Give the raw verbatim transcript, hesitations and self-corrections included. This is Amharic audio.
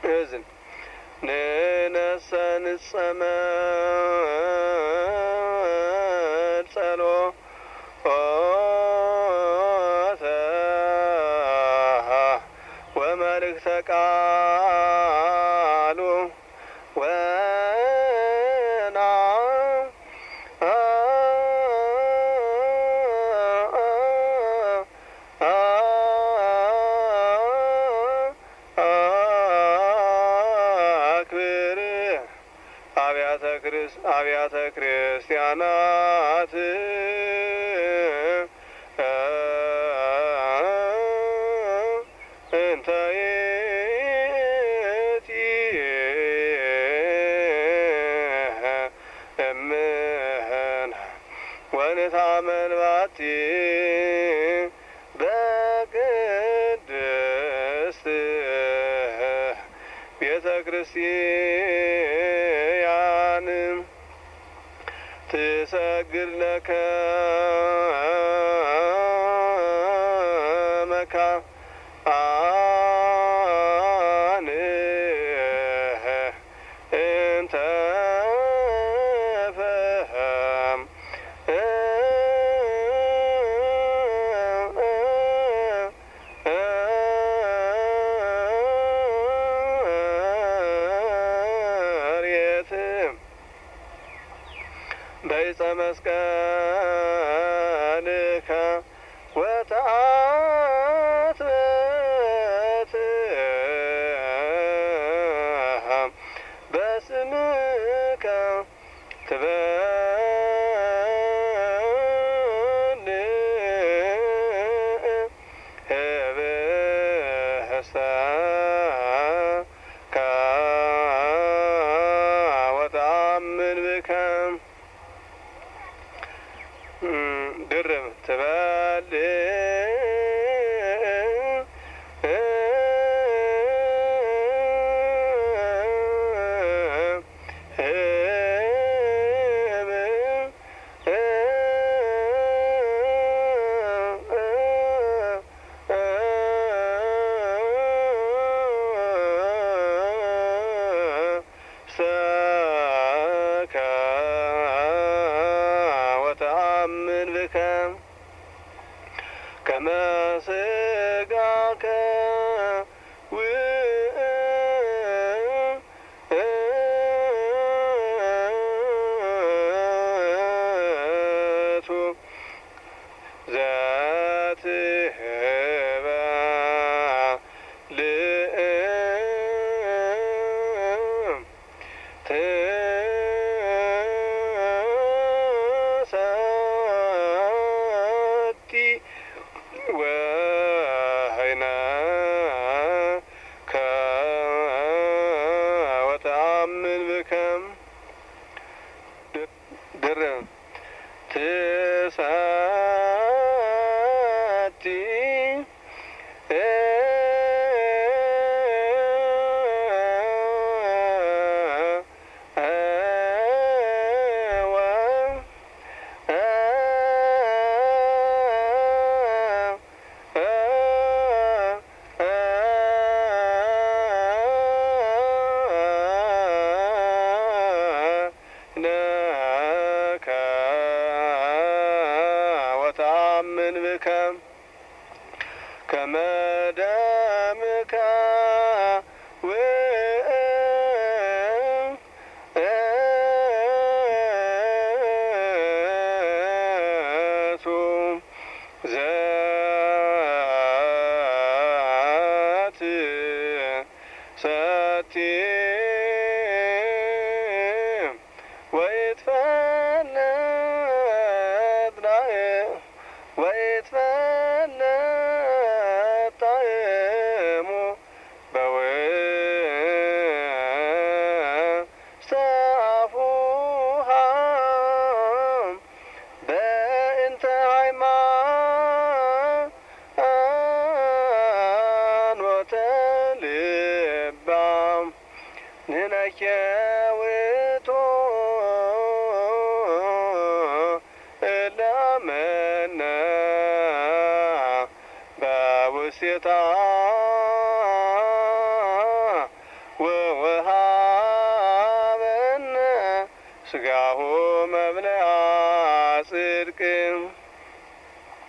እዝን ንነሰን ጸመድ ጸሎተ ወመልእክተ ቃሉ ወና አክብር አብያተ ክርስቲያናት እንተ ይእቲ እምህነ ወንታመን ባቲ በቅድስት ቤተ ክርስቲያን ትሰግድ ለከ መካን እንተ ፈሃም በይጸ መስቀልከ ወተአትበት በስምከ ትበልዕ ህብስተ ወተአምን ብከ ድርብ ትበልዕ ወተአምን ብከ ከመ ሥጋከ ውእቱ ዘትበልዕ ወሀይነ ወተአምን ብከ ድርብ ትሰቲ ወተአምን ብከ ከመ ደምከ ውእቱ ዘትሰቲ ወይትፈለጥ ወይትፈለጥ ጣዕሙ በውስተ አፉሃ በእንተ ሃይማኖተ ልባ ንነኬ ውእቱ እለአመነ በውስቴታ ስጋሁ መብልዐ ጽድቅ